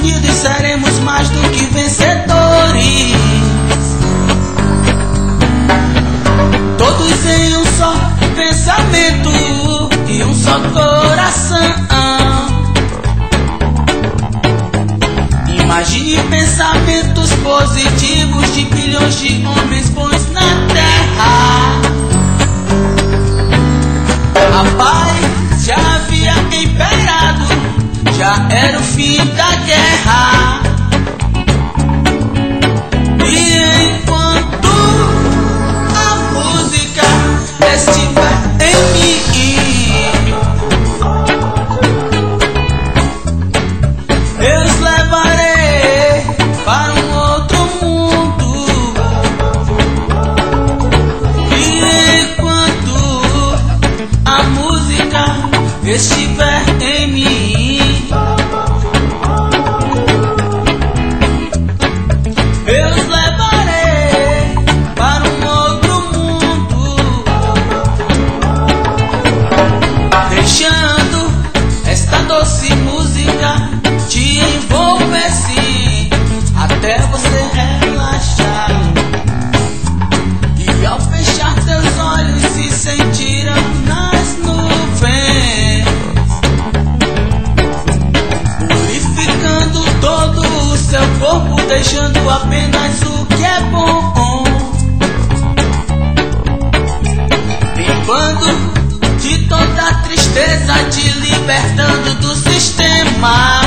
unidos seremos mais do que vencedores. Todos em um só pensamento e um só coração. Imagine pensamentos positivos de bilhões de homens bons na terra. A paz já havia imperado, já era o fim da guerra. E enquanto a música estiver em mim, eu os levarei para um outro mundo. E enquanto a música estiver em mim, eu os levarei para um outro mundo, deixando esta doce música te envolver sim, até você relaxar. E ao fechar teus olhos se sentirão nas nuvens, purificando todo o seu corpo, deixando apenas o que é bom, limpando de toda a tristeza, te libertando do sistema.